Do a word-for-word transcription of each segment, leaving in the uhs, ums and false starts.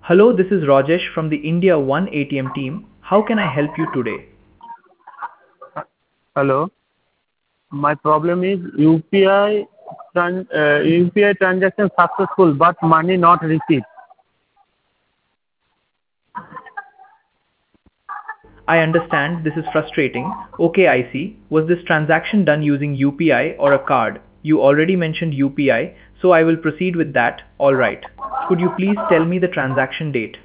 Hello, this is Rajesh from the India One A T M team. How can I help you today? Hello. My problem is U P I tran- uh, U P I transaction successful, but money not received. I understand this is frustrating. Okay, I see. Was this transaction done using U P I or a card? You already mentioned U P I, so I will proceed with that. Alright. Could you please tell me the transaction date?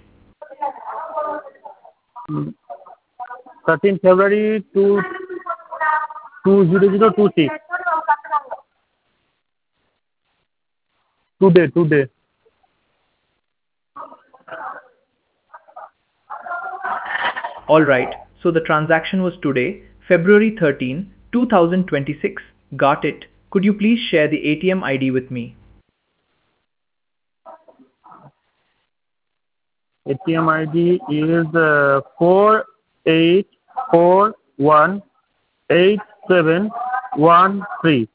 thirteenth February to two thousand twenty-six. Today, today. Alright, so the transaction was today, February thirteenth, two thousand twenty-six. Got it. Could you please share the A T M I D with me? A T M I D is uh, four eight four one eight seven one three.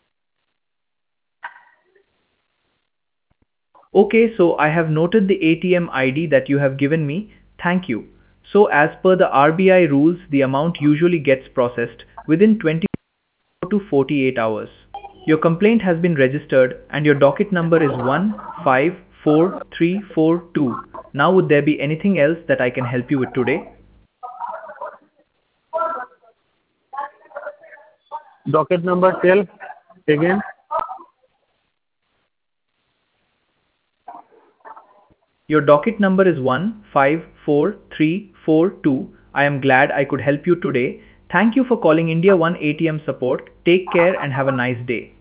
Okay, so I have noted the A T M I D that you have given me. Thank you. So as per the R B I rules, the amount usually gets processed within twenty-four to forty-eight hours. Your complaint has been registered and your docket number is one five four three four two. Now would there be anything else that I can help you with today? Docket number twelve again. Your docket number is one five four three four two. I am glad I could help you today. Thank you for calling India One A T M support. Take care and have a nice day.